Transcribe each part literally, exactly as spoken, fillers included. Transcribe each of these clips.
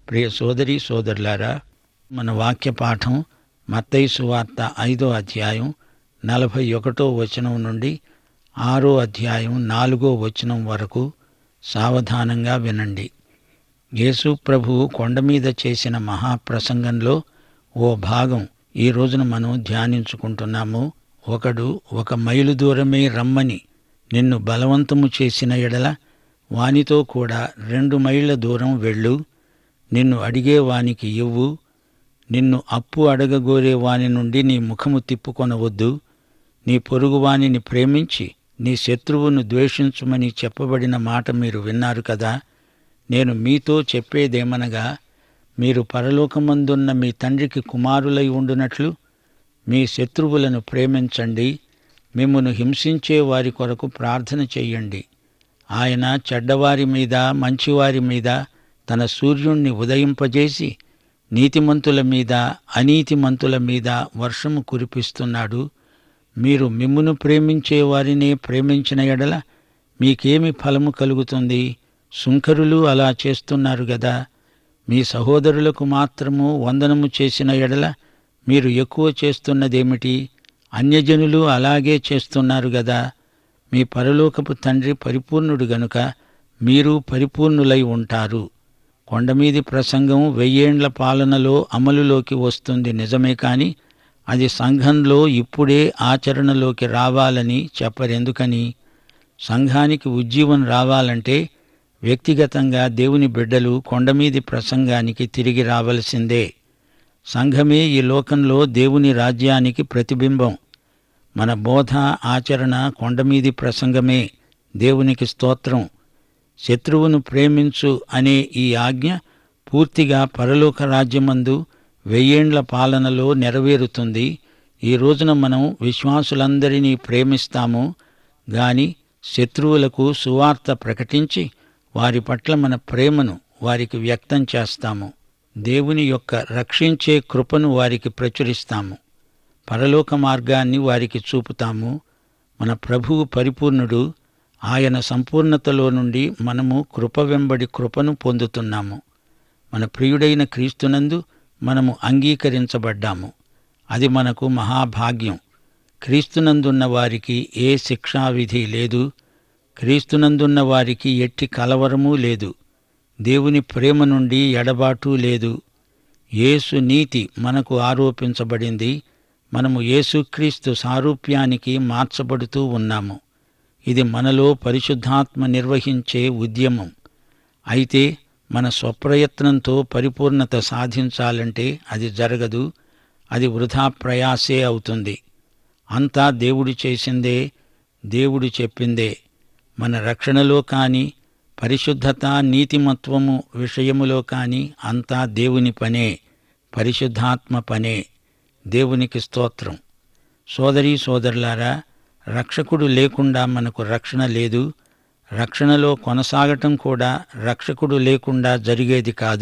ప్రియ సోదరీ సోదరులారా, మన వాక్య పాఠం మత్తయి సువార్త ఐదో అధ్యాయం నలభై ఒకటో వచనం నుండి ఆరో అధ్యాయం నాలుగో వచనం వరకు సావధానంగా వినండి. యేసు ప్రభువు కొండ మీద చేసిన మహాప్రసంగంలో ఓ భాగం ఈ రోజున మనం ధ్యానించుకుంటున్నాము. ఒకడు ఒక మైలు దూరమే రమ్మని నిన్ను బలవంతము చేసిన ఎడల వానితో కూడా రెండు మైళ్ళ దూరం వెళ్ళు. నిన్ను అడిగే వానికి ఇవ్వు. నిన్ను అప్పు అడగగోరే వాని నుండి నీ ముఖము తిప్పుకొనవద్దు. నీ పొరుగువానిని ప్రేమించి నీ శత్రువును ద్వేషించుమని చెప్పబడిన మాట మీరు విన్నారు కదా. నేను మీతో చెప్పేదేమనగా, మీరు పరలోకమందున్న మీ తండ్రికి కుమారులై ఉండునట్లు మీ శత్రువులను ప్రేమించండి, మిమ్మును హింసించే వారి కొరకు ప్రార్థన చెయ్యండి. ఆయన చెడ్డవారి మీద మంచివారి మీద తన సూర్యుణ్ణి ఉదయింపజేసి నీతిమంతుల మీద అనీతిమంతుల మీద వర్షము కురిపిస్తున్నాడు. మీరు మిమ్మును ప్రేమించే వారినే ప్రేమించిన ఎడల మీకేమి ఫలము కలుగుతుంది? సుంకరులు అలా చేస్తున్నారు గదా. మీ సహోదరులకు మాత్రము వందనము చేసిన ఎడల మీరు ఎక్కువ చేస్తున్నదేమిటి? అన్యజనులు అలాగే చేస్తున్నారు గదా. మీ పరలోకపు తండ్రి పరిపూర్ణుడు గనుక మీరు పరిపూర్ణులై ఉంటారు. కొండమీది ప్రసంగం వెయ్యేండ్ల పాలనలో అమలులోకి వస్తుంది నిజమే, కాని అది సంఘంలో ఇప్పుడే ఆచరణలోకి రావాలని చెప్పరెందుకని? సంఘానికి ఉజ్జీవం రావాలంటే వ్యక్తిగతంగా దేవుని బిడ్డలు కొండమీది ప్రసంగానికి తిరిగి రావలసిందే. సంఘమే ఈ లోకంలో దేవుని రాజ్యానికి ప్రతిబింబం. మన బోధ ఆచరణ కొండమీది ప్రసంగమే. దేవునికి స్తోత్రం. శత్రువును ప్రేమించు అనే ఈ ఆజ్ఞ పూర్తిగా పరలోక రాజ్యమందు వెయ్యేండ్ల పాలనలో నెరవేరుతుంది. ఈ రోజున మనం విశ్వాసులందరినీ ప్రేమిస్తాము గాని శత్రువులకు సువార్త ప్రకటించి వారి పట్ల మన ప్రేమను వారికి వ్యక్తం చేస్తాము. దేవుని యొక్క రక్షించే కృపను వారికి ప్రచురిస్తాము. పరలోక మార్గాన్ని వారికి చూపుతాము. మన ప్రభువు పరిపూర్ణుడు. ఆయన సంపూర్ణతలో నుండి మనము కృప వెంబడి కృపను పొందుతున్నాము. మన ప్రియుడైన క్రీస్తునందు మనము అంగీకరించబడ్డాము. అది మనకు మహాభాగ్యం. క్రీస్తునందున్న వారికి ఏ శిక్షావిధి లేదు. క్రీస్తునందున్న వారికి ఎట్టి కలవరమూ లేదు. దేవుని ప్రేమ నుండి ఎడబాటు లేదు. యేసు నీతి మనకు ఆరోపించబడింది. మనము యేసుక్రీస్తు సారూప్యానికి మార్చబడుతూ ఉన్నాము. ఇది మనలో పరిశుద్ధాత్మ నిర్వహించే ఉద్యమం. అయితే మన స్వప్రయత్నంతో పరిపూర్ణత సాధించాలంటే అది జరగదు. అది వృధా ప్రయాసే అవుతుంది. అంతా దేవుడు చేసిందే, దేవుడు చెప్పిందే. మన రక్షణలో కానీ పరిశుద్ధత నీతిమత్వము విషయములో కానీ అంతా దేవుని పనే, పరిశుద్ధాత్మ పనే. దేవునికి స్తోత్రం. సోదరీ సోదరులారా, రక్షకుడు లేకుండా మనకు రక్షణ లేదు. రక్షణలో కొనసాగటం కూడా రక్షకుడు లేకుండా జరిగేది కాదు.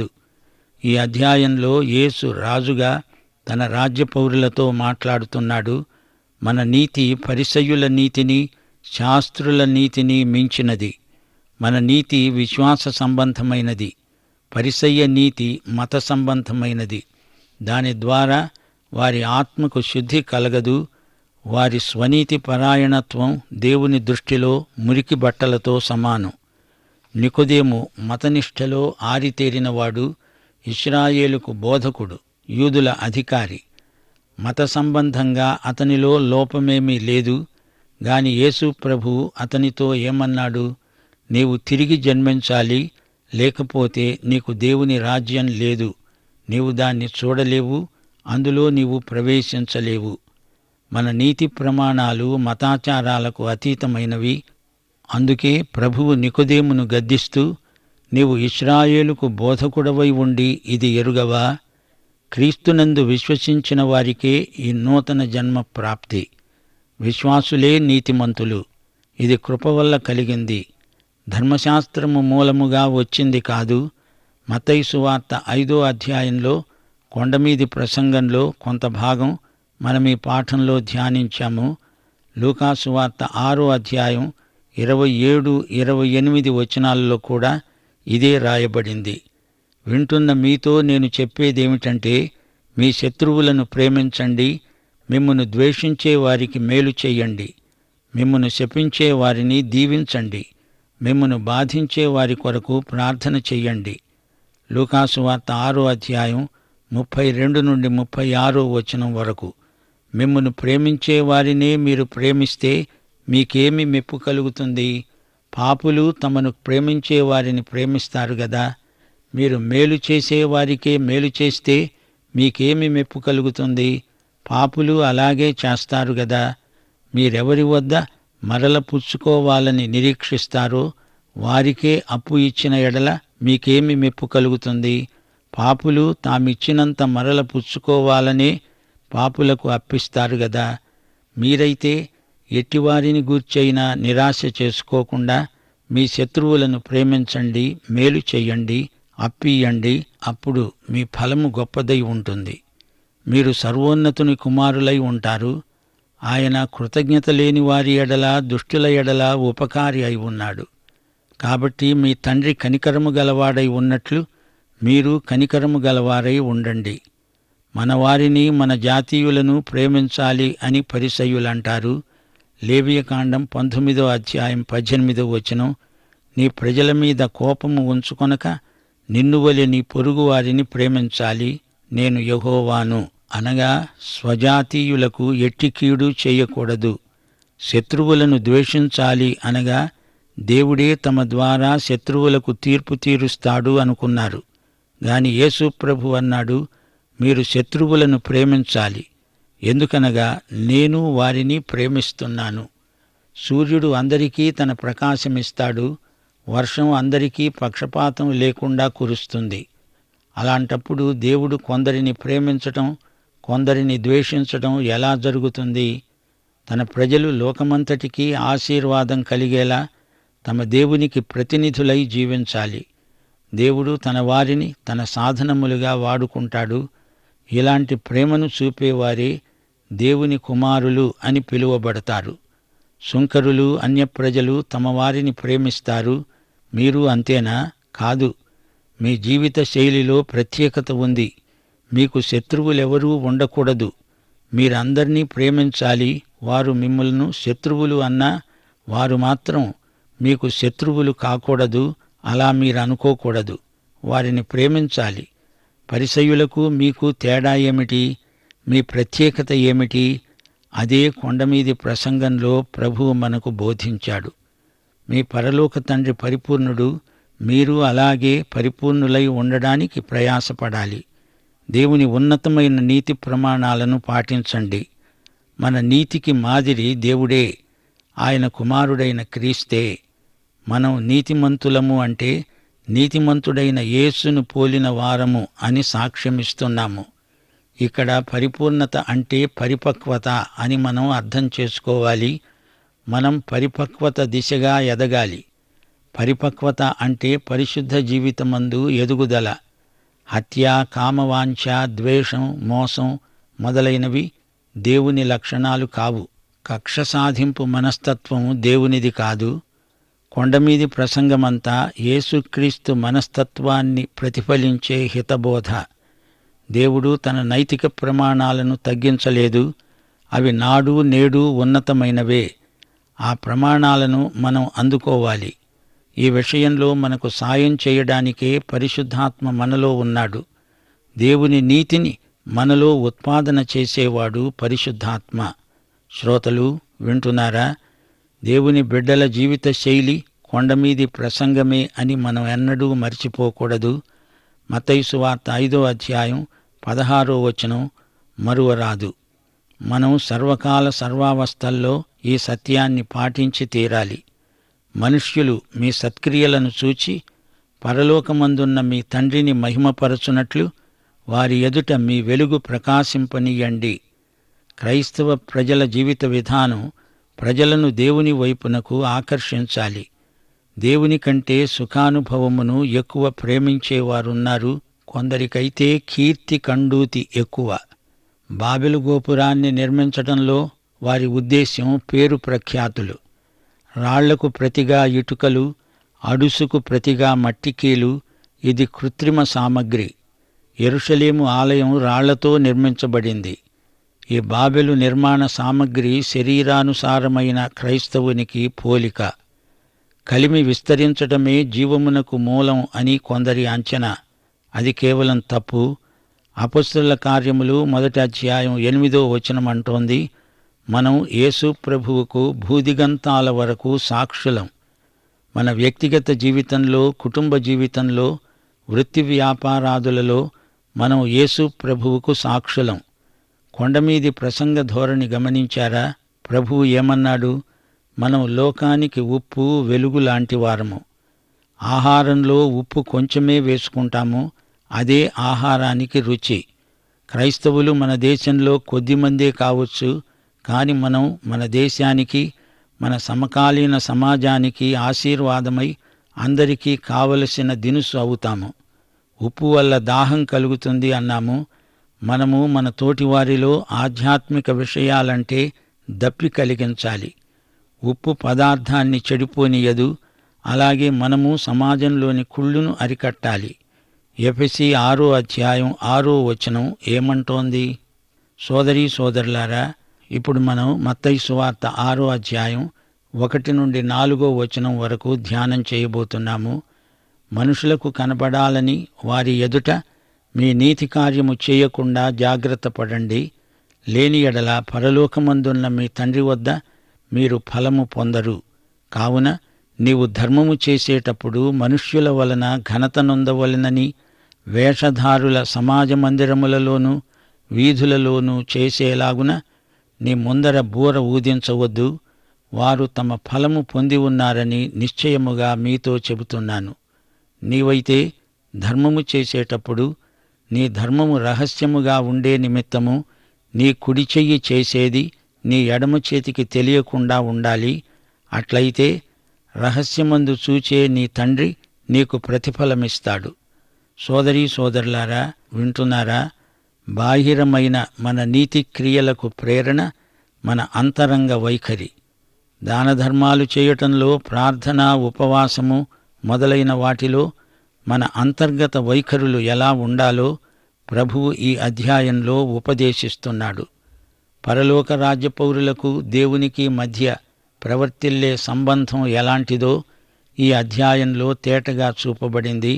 ఈ అధ్యాయంలో యేసు రాజుగా తన రాజ్య పౌరులతో మాట్లాడుతున్నాడు. మన నీతి పరిసయ్యుల నీతిని, శాస్త్రుల నీతిని మించినది. మన నీతి విశ్వాస సంబంధమైనది. పరిసయ్య నీతి మత సంబంధమైనది. దాని ద్వారా వారి ఆత్మకు శుద్ధి కలగదు. వారి స్వనీతి పరాయణత్వం దేవుని దృష్టిలో మురికి బట్టలతో సమానం. నికోదేము మతనిష్టలో ఆరితేరినవాడు, ఇశ్రాయేలుకు బోధకుడు, యూదుల అధికారి. మత సంబంధంగా అతనిలో లోపమేమీ లేదు. గాని యేసు ప్రభువు అతనితో ఏమన్నాడు? నీవు తిరిగి జన్మించాలి, లేకపోతే నీకు దేవుని రాజ్యం లేదు. నీవు దాన్ని చూడలేవు, అందులో నీవు ప్రవేశించలేవు. మన నీతి ప్రమాణాలు మతాచారాలకు అతీతమైనవి. అందుకే ప్రభువు నికోదేమును గద్దిస్తూ, నీవు ఇశ్రాయేలుకు బోధకుడవై ఉండి ఇది ఎరుగవా? క్రీస్తునందు విశ్వసించిన వారికే ఈ నూతన జన్మ ప్రాప్తి. విశ్వాసులే నీతిమంతులు. ఇది కృప వల్ల కలిగింది, ధర్మశాస్త్రము మూలముగా వచ్చింది కాదు. మత్తయి సువార్త ఐదో అధ్యాయంలో కొండమీది ప్రసంగంలో కొంత భాగం మనం ఈ పాఠంలో ధ్యానించాము. లూకా సువార్త ఆరో అధ్యాయం ఇరవై ఏడు ఇరవై ఎనిమిది వచనాలలో కూడా ఇదే రాయబడింది. వింటున్న మీతో నేను చెప్పేదేమిటంటే, మీ శత్రువులను ప్రేమించండి, మిమ్మును ద్వేషించే వారికి మేలు చెయ్యండి, మిమ్మును శపించే వారిని దీవించండి, మిమ్మును బాధించే వారి కొరకు ప్రార్థన చెయ్యండి. లూకాసు వార్త ఆరో అధ్యాయం ముప్పై రెండు నుండి ముప్పై ఆరో వచనం వరకు. మిమ్మును ప్రేమించే వారినే మీరు ప్రేమిస్తే మీకేమి మెప్పు కలుగుతుంది? పాపులు తమను ప్రేమించే వారిని ప్రేమిస్తారు గదా. మీరు మేలు చేసే వారికే మేలు చేస్తే మీకేమి మెప్పు కలుగుతుంది? పాపులు అలాగే చేస్తారు గదా. మీరెవరి వద్ద మరల పుచ్చుకోవాలని నిరీక్షిస్తారో వారికే అప్పు ఇచ్చిన ఎడల మీకేమి మెప్పు కలుగుతుంది? పాపులు తామిచ్చినంత మరల పుచ్చుకోవాలనే పాపులకు అప్పిస్తారు గదా. మీరైతే ఎట్టివారిని గూర్చైనా నిరాశ చేసుకోకుండా మీ శత్రువులను ప్రేమించండి, మేలు చెయ్యండి, అప్పియండి. అప్పుడు మీ ఫలము గొప్పదై ఉంటుంది. మీరు సర్వోన్నతుని కుమారులై ఉంటారు. ఆయన కృతజ్ఞత లేని వారి ఎడల, దుష్టుల ఎడల ఉపకారి అయి ఉన్నాడు. కాబట్టి మీ తండ్రి కనికరము గలవాడై ఉన్నట్లు మీరు కనికరము గలవారై ఉండండి. మన వారిని, మన జాతీయులను ప్రేమించాలి అని పరిసయ్యులంటారు. లేవియకాండం పంతొమ్మిదో అధ్యాయం పద్దెనిమిదో వచనం. నీ ప్రజల మీద కోపము ఉంచుకొనక నిన్నువలె నీ పొరుగు వారిని ప్రేమించాలి, నేను యెహోవాను. అనగా స్వజాతీయులకు ఎట్టి కీడు చేయకూడదు. శత్రువులను ద్వేషించాలి అనగా దేవుడే తమ ద్వారా శత్రువులకు తీర్పు తీరుస్తాడు అనుకున్నారు. గాని యేసు ప్రభు అన్నాడు, మీరు శత్రువులను ప్రేమించాలి, ఎందుకనగా నేను వారిని ప్రేమిస్తున్నాను. సూర్యుడు అందరికీ తన ప్రకాశమిస్తాడు, వర్షం అందరికీ పక్షపాతం లేకుండా కురుస్తుంది. అలాంటప్పుడు దేవుడు కొందరిని ప్రేమించటం, కొందరిని ద్వేషించటం ఎలా జరుగుతుంది? తన ప్రజలు లోకమంతటికీ ఆశీర్వాదం కలిగేలా తమ దేవునికి ప్రతినిధులై జీవించాలి. దేవుడు తన వారిని తన సాధనములుగా వాడుకుంటాడు. ఇలాంటి ప్రేమను చూపేవారే దేవుని కుమారులు అని పిలువబడతారు. సుంకరులు, అన్యప్రజలు తమ వారిని ప్రేమిస్తారు. మీరు అంతేనా? కాదు. మీ జీవిత శైలిలో ప్రత్యేకత ఉంది. మీకు శత్రువులెవరూ ఉండకూడదు. మీరందర్నీ ప్రేమించాలి. వారు మిమ్మల్ని శత్రువులు అన్నా వారు మాత్రం మీకు శత్రువులు కాకూడదు. అలా మీరు అనుకోకూడదు. వారిని ప్రేమించాలి. పరిసయ్యులకు మీకు తేడా ఏమిటి? మీ ప్రత్యేకత ఏమిటి? అదే కొండమీది ప్రసంగంలో ప్రభువు మనకు బోధించాడు. మీ పరలోక తండ్రి పరిపూర్ణుడు, మీరు అలాగే పరిపూర్ణులై ఉండడానికి ప్రయాసపడాలి. దేవుని ఉన్నతమైన నీతి ప్రమాణాలను పాటించండి. మన నీతికి మాదిరి దేవుడే, ఆయన కుమారుడైన క్రీస్తే. మనం నీతిమంతులము అంటే నీతిమంతుడైన యేసును పోలిన వారము అని సాక్ష్యమిస్తున్నాము. ఇక్కడ పరిపూర్ణత అంటే పరిపక్వత అని మనం అర్థం చేసుకోవాలి. మనం పరిపక్వత దిశగా ఎదగాలి. పరిపక్వత అంటే పరిశుద్ధ జీవితమందు ఎదుగుదల. హత్య, కామవాంఛ, ద్వేషం, మోసం మొదలైనవి దేవుని లక్షణాలు కావు. కక్ష సాధింపు మనస్తత్వం దేవునిది కాదు. కొండమీది ప్రసంగమంతా యేసుక్రీస్తు మనస్తత్వాన్ని ప్రతిఫలించే హితబోధ. దేవుడు తన నైతిక ప్రమాణాలను తగ్గించలేదు. అవి నాడు నేడు ఉన్నతమైనవే. ఆ ప్రమాణాలను మనం అందుకోవాలి. ఈ విషయంలో మనకు సాయం చేయడానికే పరిశుద్ధాత్మ మనలో ఉన్నాడు. దేవుని నీతిని మనలో ఉత్పాదన చేసేవాడు పరిశుద్ధాత్మ. శ్రోతలు వింటున్నారా? దేవుని బిడ్డల జీవిత శైలి కొండమీది ప్రసంగమే అని మనం ఎన్నడూ మర్చిపోకూడదు. మత్తయి సువార్త ఐదో అధ్యాయం పదహారో వచనం మరువరాదు. మనం సర్వకాల సర్వావస్థల్లో ఈ సత్యాన్ని పాటించి తీరాలి. మనుష్యులు మీ సత్క్రియలను చూచి పరలోకమందున్న మీ తండ్రిని మహిమపరచునట్లు వారి ఎదుట మీ వెలుగు ప్రకాశింపనీయండి. క్రైస్తవ ప్రజల జీవిత విధానం ప్రజలను దేవుని వైపునకు ఆకర్షించాలి. దేవుని కంటే సుఖానుభవమును ఎక్కువ ప్రేమించేవారున్నారు. కొందరికైతే కీర్తి కండూతి ఎక్కువ. బాబెలు గోపురాన్ని నిర్మించడంలో వారి ఉద్దేశ్యం పేరు ప్రఖ్యాతులు. రాళ్లకు ప్రతిగా ఇటుకలు, అడుసుకు ప్రతిగా మట్టికీలు, ఇది కృత్రిమ సామగ్రి. యెరూషలేము ఆలయం రాళ్లతో నిర్మించబడింది. ఈ బాబెలు నిర్మాణ సామగ్రి శరీరానుసారమైన క్రైస్తవునికి పోలిక. కలిమి విస్తరించటమే జీవమునకు మూలం అని కొందరి అంచనా. అది కేవలం తప్పు. అపొస్తలుల కార్యములు మొదటి అధ్యాయం ఎనిమిదో వచనం అంటోంది, మనం యేసు ప్రభువుకు భూదిగంతాల వరకు సాక్షులం. మన వ్యక్తిగత జీవితంలో, కుటుంబ జీవితంలో, వృత్తి వ్యాపారాదులలో మనం యేసు ప్రభువుకు సాక్షులం. కొండమీది ప్రసంగ ధోరణి గమనించారా? ప్రభువు ఏమన్నాడు? మనం లోకానికి ఉప్పు, వెలుగు లాంటి వారము. ఆహారంలో ఉప్పు కొంచెమే వేసుకుంటాము, అదే ఆహారానికి రుచి. క్రైస్తవులు మన దేశంలో కొద్దిమందే కావచ్చు, కాని మనం మన దేశానికి, మన సమకాలీన సమాజానికి ఆశీర్వాదమై అందరికీ కావలసిన దినుసు అవుతాము. ఉప్పు వల్ల దాహం కలుగుతుంది అన్నాము. మనము మన తోటివారిలో ఆధ్యాత్మిక విషయాలంటే దప్పి కలిగించాలి. ఉప్పు పదార్థాన్ని చెడిపోనియదు. అలాగే మనము సమాజంలోని కుళ్ళును అరికట్టాలి. ఎఫెసీ ఆరో అధ్యాయం ఆరో వచనం ఏమంటోంది? సోదరీ సోదరులారా, ఇప్పుడు మనం మత్తయి సువార్త ఆరో అధ్యాయం ఒకటి నుండి నాలుగో వచనం వరకు ధ్యానం చేయబోతున్నాము. మనుషులకు కనబడాలని వారి ఎదుట మీ నీతి కార్యము చేయకుండా జాగ్రత్త పడండి. లేని ఎడల పరలోకమందున్న మీ తండ్రి వద్ద మీరు ఫలము పొందరు. కావున నీవు ధర్మము చేసేటప్పుడు మనుష్యుల వలన ఘనత నొందవలెనని వేషధారుల సమాజ మందిరములలోనూ వీధులలోనూ చేసేలాగున నీ ముందర బూర ఊదించవద్దు. వారు తమ ఫలము పొంది ఉన్నారని నిశ్చయముగా మీతో చెబుతున్నాను. నీవైతే ధర్మము చేసేటప్పుడు నీ ధర్మము రహస్యముగా ఉండే నిమిత్తము నీ కుడి చెయ్యి చేసేది నీ ఎడమ చేతికి తెలియకుండా ఉండాలి. అట్లయితే రహస్యమందు చూచే నీ తండ్రి నీకు ప్రతిఫలమిస్తాడు. సోదరీ సోదరులారా, వింటున్నారా? బాహిరమైన మన నీతి క్రియలకు ప్రేరణ మన అంతరంగ వైఖరి. దానధర్మాలు చేయటంలో, ప్రార్థన, ఉపవాసము మొదలైన వాటిలో మన అంతర్గత వైఖరులు ఎలా ఉండాలో ప్రభువు ఈ అధ్యాయంలో ఉపదేశిస్తున్నాడు. పరలోక రాజ్య పౌరులకు దేవునికి మధ్య ప్రవర్తిల్లే సంబంధం ఎలాంటిదో ఈ అధ్యాయంలో తేటగా చూపబడింది.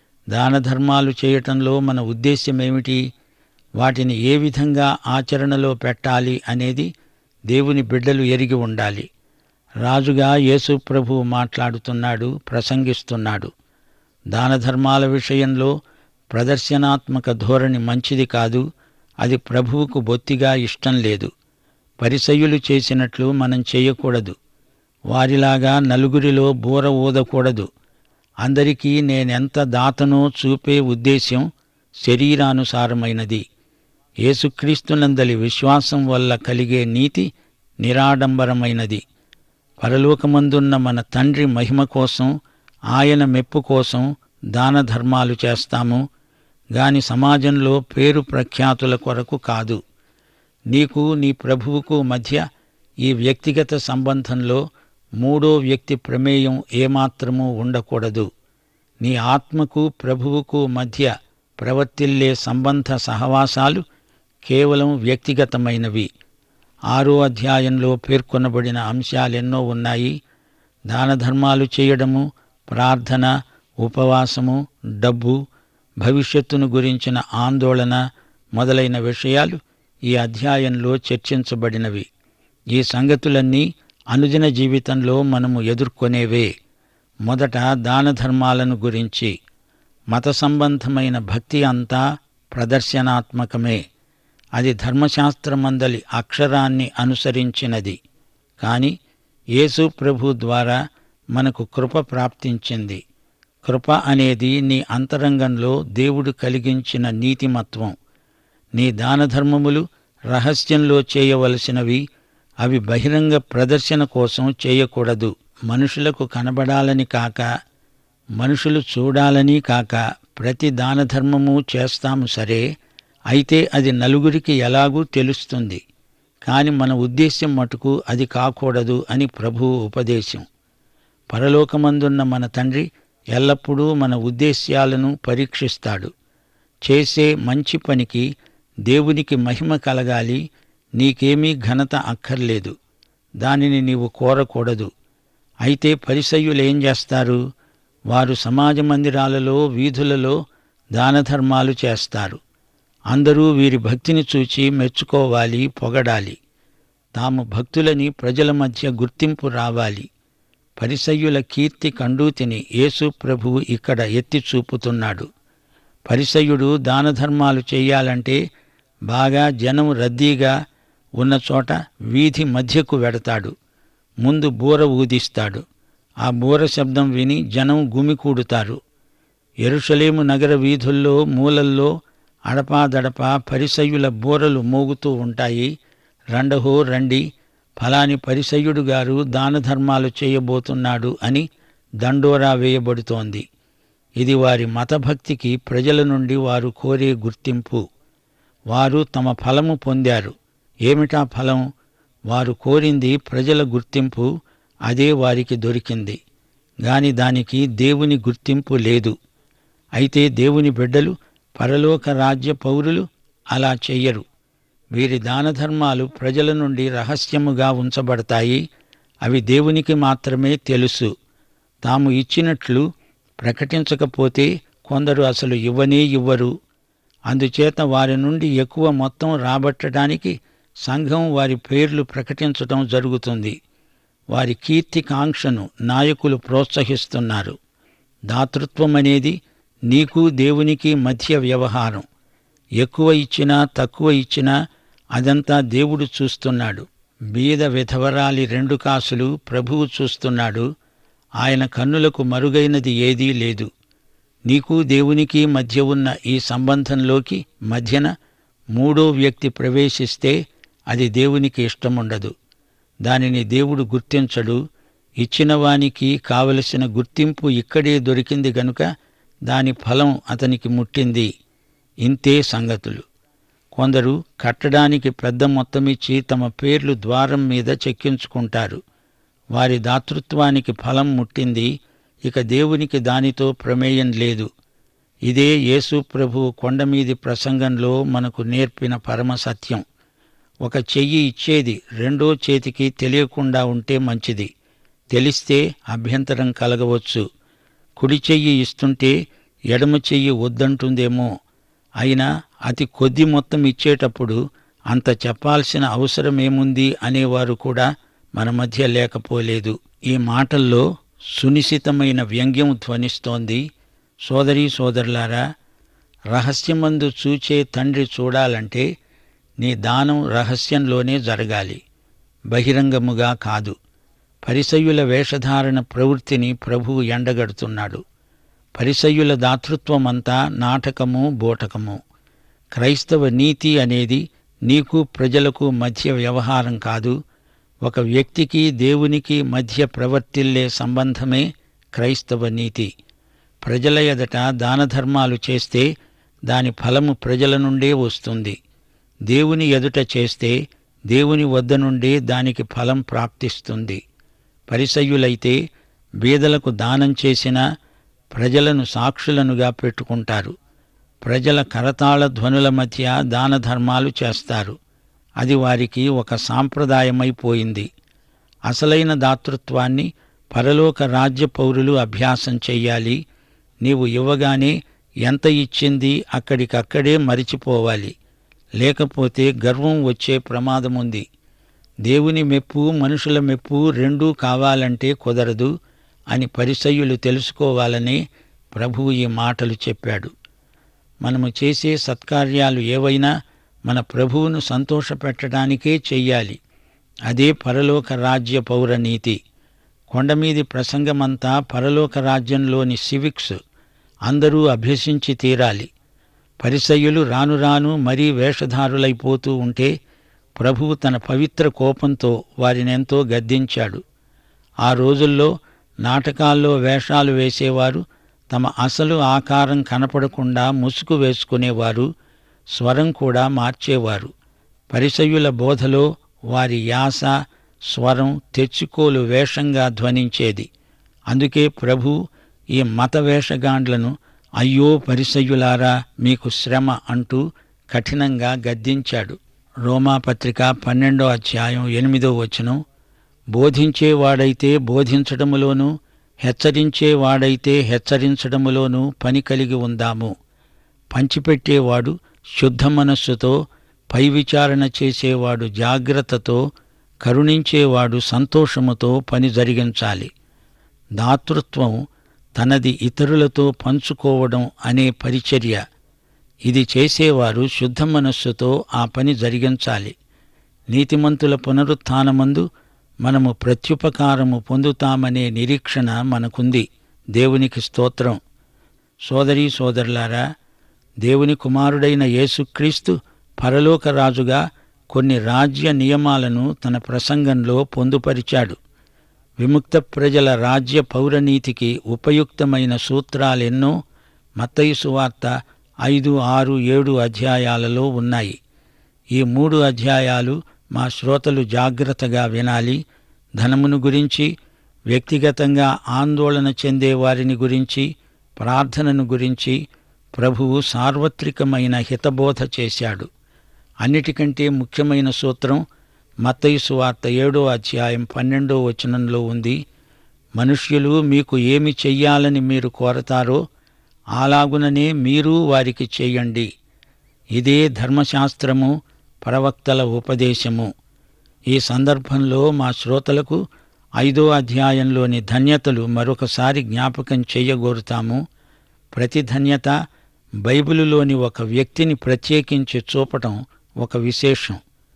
దానధర్మాలు చేయటంలో మన ఉద్దేశ్యమేమిటి? వాటిని ఏ విధంగా ఆచరణలో పెట్టాలి అనేది దేవుని బిడ్డలు ఎరిగి ఉండాలి. రాజుగా యేసు ప్రభువు మాట్లాడుతున్నాడు, ప్రసంగిస్తున్నాడు. దానధర్మాల విషయంలో ప్రదర్శనాత్మక ధోరణి మంచిది కాదు. అది ప్రభువుకు బొత్తిగా ఇష్టం లేదు. పరిసయ్యులు చేసినట్లు మనం చేయకూడదు. వారిలాగా నలుగురిలో బూర ఊదకూడదు. అందరికీ నేనెంత దాతనో చూపే ఉద్దేశ్యం శరీరానుసారమైనది. యేసుక్రీస్తునందలి విశ్వాసం వల్ల కలిగే నీతి నిరాడంబరమైనది. పరలోకమందున్న మన తండ్రి మహిమ కోసం, ఆయన మెప్పు కోసం దానధర్మాలు చేస్తాము గాని సమాజంలో పేరు ప్రఖ్యాతుల కొరకు కాదు. నీకు నీ ప్రభువుకు మధ్య ఈ వ్యక్తిగత సంబంధంలో మూడో వ్యక్తి ప్రమేయం ఏమాత్రమూ ఉండకూడదు. నీ ఆత్మకు ప్రభువుకు మధ్య ప్రవర్తిల్లే సంబంధ సహవాసాలు కేవలం వ్యక్తిగతమైనవి. ఆరో అధ్యాయంలో పేర్కొనబడిన అంశాలెన్నో ఉన్నాయి. దానధర్మాలు చేయడము, ప్రార్థన, ఉపవాసము, డబ్బు, భవిష్యత్తును గురించిన ఆందోళన మొదలైన విషయాలు ఈ అధ్యాయంలో చర్చించబడినవి. ఈ సంగతులన్నీ అనుదిన జీవితంలో మనము ఎదుర్కొనేవే. మొదట దానధర్మాలను గురించి. మత సంబంధమైన భక్తి అంతా ప్రదర్శనాత్మకమే. అది ధర్మశాస్త్రమందలి అక్షరాన్ని అనుసరించినది. కాని యేసు ప్రభు ద్వారా మనకు కృప ప్రాప్తించింది. కృప అనేది నీ అంతరంగంలో దేవుడు కలిగించిన నీతిమత్వం. నీ దానధర్మములు రహస్యంలో చేయవలసినవి. అవి బహిరంగ ప్రదర్శన కోసం చేయకూడదు. మనుషులకు కనబడాలని కాక, మనుషులు చూడాలని కాక ప్రతి దానధర్మము చేస్తాము సరే. అయితే అది నలుగురికి ఎలాగూ తెలుస్తుంది. కాని మన ఉద్దేశ్యం మటుకు అది కాకూడదు అని ప్రభువు ఉపదేశం. పరలోకమందున్న మన తండ్రి ఎల్లప్పుడూ మన ఉద్దేశ్యాలను పరీక్షిస్తాడు. చేసే మంచి పనికి దేవునికి మహిమ కలగాలి, నీకేమీ ఘనత అక్కర్లేదు, దానిని నీవు కోరకూడదు. అయితే పరిసయ్యులేం చేస్తారు? వారు సమాజ మందిరాలలో, వీధులలో దానధర్మాలు చేస్తారు. అందరూ వీరి భక్తిని చూచి మెచ్చుకోవాలి, పొగడాలి. తాము భక్తులని ప్రజల మధ్య గుర్తింపు రావాలి. పరిసయ్యుల కీర్తి కండూతిని యేసు ప్రభువు ఇక్కడ ఎత్తి చూపుతున్నాడు. పరిసయ్యుడు దానధర్మాలు చెయ్యాలంటే బాగా జనం రద్దీగా ఉన్న చోట వీధి మధ్యకు వెడతాడు. ముందు బూర ఊదిస్తాడు. ఆ బూర శబ్దం విని జనం గుమికూడుతారు. యెరూషలేము నగర వీధుల్లో, మూలల్లో అడపాదడపా పరిసయ్యుల బూరలు మోగుతూ ఉంటాయి. రండహో రండి, ఫలాని పరిసయ్యుడు గారు దానధర్మాలు చేయబోతున్నాడు అని దండోరా వేయబడుతోంది. ఇది వారి మతభక్తికి ప్రజల నుండి వారు కోరే గుర్తింపు. వారు తమ ఫలము పొందారు. ఏమిటా ఫలం? వారు కోరింది ప్రజల గుర్తింపు. అదే వారికి దొరికింది. గాని దానికి దేవుని గుర్తింపు లేదు. అయితే దేవుని బిడ్డలు, పరలోక రాజ్య పౌరులు అలా చెయ్యరు. వీరి దానధర్మాలు ప్రజల నుండి రహస్యముగా ఉంచబడతాయి. అవి దేవునికి మాత్రమే తెలుసు. తాము ఇచ్చినట్లు ప్రకటించకపోతే కొందరు అసలు ఇవ్వనే ఇవ్వరు. అందుచేత వారి నుండి ఎక్కువ మొత్తం రాబట్టడానికి సంఘం వారి పేర్లు ప్రకటించటం జరుగుతుంది. వారి కీర్తికాంక్షను నాయకులు ప్రోత్సహిస్తున్నారు. దాతృత్వమనేది నీకు దేవునికి మధ్య వ్యవహారం. ఎక్కువ ఇచ్చినా తక్కువ ఇచ్చినా అదంతా దేవుడు చూస్తున్నాడు. బీద విధవరాలి రెండు కాసులు ప్రభువు చూస్తున్నాడు. ఆయన కన్నులకు మరుగైనది ఏదీ లేదు. నీకు దేవునికి మధ్య ఉన్న ఈ సంబంధంలోకి మధ్యన మూడో వ్యక్తి ప్రవేశిస్తే అది దేవునికి ఇష్టముండదు. దానిని దేవుడు గుర్తించడు. ఇచ్చినవానికి కావలసిన గుర్తింపు ఇక్కడే దొరికింది గనుక దాని ఫలం అతనికి ముట్టింది. ఇంతే సంగతులు. కొందరు కట్టడానికి పెద్ద మొత్తమిచ్చి తమ పేర్లు ద్వారం మీద చెక్కించుకుంటారు. వారి దాతృత్వానికి ఫలం ముట్టింది. ఇక దేవునికి దానితో ప్రమేయం లేదు. ఇదే యేసు ప్రభువు కొండమీది ప్రసంగంలో మనకు నేర్పిన పరమ సత్యం. ఒక చెయ్యి ఇచ్చేది రెండో చేతికి తెలియకుండా ఉంటే మంచిది. తెలిస్తే అభ్యంతరం కలగవచ్చు. కుడి చెయ్యి ఇస్తుంటే ఎడమ చెయ్యి వద్దంటుందేమో. అయినా అతి కొద్ది మొత్తం ఇచ్చేటప్పుడు అంత చెప్పాల్సిన అవసరమేముంది అనేవారు కూడా మన మధ్య లేకపోలేదు. ఈ మాటల్లో సునిశితమైన వ్యంగ్యం ధ్వనిస్తోంది. సోదరీ సోదరులారా, రహస్యమందు చూచే తండ్రి చూడాలంటే నీ దానం రహస్యంలోనే జరగాలి, బహిరంగముగా కాదు. పరిసయ్యుల వేషధారణ ప్రవృత్తిని ప్రభువు ఎండగడుతున్నాడు. పరిసయ్యుల దాతృత్వమంతా నాటకము, బోటకము. క్రైస్తవ నీతి అనేది నీకు ప్రజలకు మధ్య వ్యవహారం కాదు. ఒక వ్యక్తికి దేవునికి మధ్య ప్రవర్తిల్లే సంబంధమే క్రైస్తవ నీతి. ప్రజల ఎదట దానధర్మాలు చేస్తే దాని ఫలము ప్రజల నుండే వస్తుంది. దేవుని ఎదుట చేస్తే దేవుని వద్ద నుండే దానికి ఫలం ప్రాప్తిస్తుంది. పరిసయ్యులైతే బీదలకు దానం చేసినా ప్రజలను సాక్షులనుగా పెట్టుకుంటారు. ప్రజల కరతాళ ధ్వనుల మధ్య దానధర్మాలు చేస్తారు. అది వారికి ఒక సాంప్రదాయమైపోయింది. అసలైన దాతృత్వాన్ని పరలోక రాజ్య పౌరులు అభ్యాసం చెయ్యాలి. నీవు ఇవ్వగానే ఎంత ఇచ్చింది అక్కడికక్కడే మరిచిపోవాలి. లేకపోతే గర్వం వచ్చే ప్రమాదముంది. దేవుని మెప్పు, మనుషుల మెప్పు రెండూ కావాలంటే కుదరదు అని పరిసయ్యులు తెలుసుకోవాలని ప్రభువు ఈ మాటలు చెప్పాడు. మనము చేసే సత్కార్యాలు ఏవైనా మన ప్రభువును సంతోషపెట్టడానికే చెయ్యాలి. అదే పరలోక రాజ్య పౌరనీతి. కొండమీది ప్రసంగమంతా పరలోక రాజ్యంలోని సివిక్స్. అందరూ అభ్యసించి తీరాలి. పరిసయ్యులు రాను రాను మరీ వేషధారులైపోతూ ఉంటే ప్రభువు తన పవిత్ర కోపంతో వారినెంతో గద్దించాడు. ఆ రోజుల్లో నాటకాల్లో వేషాలు వేసేవారు తమ అసలు ఆకారం కనపడకుండా ముసుగు వేసుకునేవారు, స్వరం కూడా మార్చేవారు. పరిసయ్యుల బోధలో వారి యాస, స్వరం తెచ్చుకోలు వేషంగా ధ్వనించేది. అందుకే ప్రభు ఈ మత వేషగాండ్లను అయ్యో పరిసయ్యులారా మీకు శ్రమ అంటూ కఠినంగా గద్దించాడు. రోమాపత్రిక పన్నెండో అధ్యాయం ఎనిమిదో వచనం, బోధించేవాడైతే బోధించడములోనూ హెచ్చరించేవాడైతే హెచ్చరించడములోనూ పని కలిగి ఉందాము. పంచిపెట్టేవాడు శుద్ధ మనస్సుతో, పై విచారణ చేసేవాడు జాగ్రత్తతో, కరుణించేవాడు సంతోషముతో పని జరిగించాలి. దాతృత్వం తనది ఇతరులతో పంచుకోవడం అనే పరిచర్య. ఇది చేసేవారు శుద్ధ మనస్సుతో ఆ పని జరిగించాలి. నీతిమంతుల పునరుత్థానమందు మనము ప్రత్యుపకారము పొందుతామనే నిరీక్షణ మనకుంది. దేవునికి స్తోత్రం. సోదరీ సోదరులారా, దేవుని కుమారుడైన యేసుక్రీస్తు పరలోకరాజుగా కొన్ని రాజ్య నియమాలను తన ప్రసంగంలో పొందుపరిచాడు. విముక్త ప్రజల రాజ్య పౌరనీతికి ఉపయుక్తమైన సూత్రాలెన్నో మత్తయి సువార్త ఐదు, ఆరు, ఏడు అధ్యాయాలలో ఉన్నాయి. ఈ మూడు అధ్యాయాలు మా శ్రోతలు జాగ్రత్తగా వినాలి. ధనమును గురించి, వ్యక్తిగతంగా ఆందోళన చెందే వారిని గురించి, ప్రార్థనను గురించి ప్రభువు సార్వత్రికమైన హితబోధ చేశాడు. అన్నిటికంటే ముఖ్యమైన సూత్రం మత్తయి సువార్త ఏడో అధ్యాయం పన్నెండో వచనంలో ఉంది. మనుష్యులు మీకు ఏమి చెయ్యాలని మీరు కోరతారో అలాగుననే మీరు వారికి చెయ్యండి. ఇదే ధర్మశాస్త్రము, ప్రవక్తల ఉపదేశము. ఈ సందర్భంలో మా శ్రోతలకు ఐదో అధ్యాయంలోని ధన్యతలు మరొకసారి జ్ఞాపకం చెయ్యగోరుతాము. ప్రతి ధన్యత బైబిలులోని ఒక వ్యక్తిని ప్రత్యేకించి చూపటం ఒక విశేషం.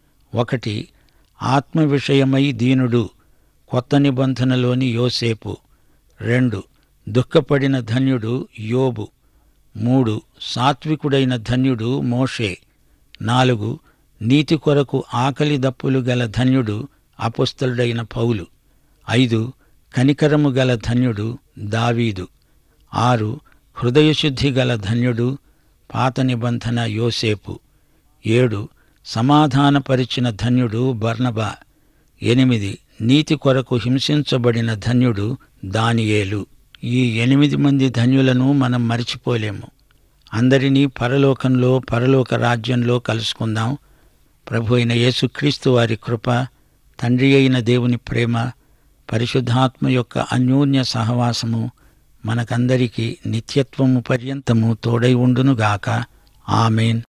ఒకటి, ఆత్మ విషయమై దీనుడు, కొత్త నిబంధనలోని యోసేపు. రెండు, దుఃఖపడిన ధన్యుడు యోబు. మూడు, సాత్వికుడైన ధన్యుడు మోషే. నాలుగు, నీతి కొరకు ఆకలి దప్పులు గల ధన్యుడు అపొస్తలుడైన పౌలు. ఐదు, కనికరము గల ధన్యుడు దావీదు. ఆరు, హృదయశుద్ధి గల ధన్యుడు పాత నిబంధన యోసేపు. ఏడు, సమాధానపరిచిన ధన్యుడు బర్నబా. ఎనిమిది, నీతి కొరకు హింసించబడిన ధన్యుడు దానియేలు. ఈ ఎనిమిది మంది ధన్యులను మనం మరిచిపోలేము. అందరినీ పరలోకంలో, పరలోక రాజ్యంలో కలుసుకుందాం. ప్రభు అయిన యేసుక్రీస్తు వారి కృప, తండ్రి అయిన దేవుని ప్రేమ, పరిశుద్ధాత్మ యొక్క అన్యోన్య సహవాసము మనకందరికీ నిత్యత్వము పర్యంతము తోడై ఉండునుగాక. ఆమేన్.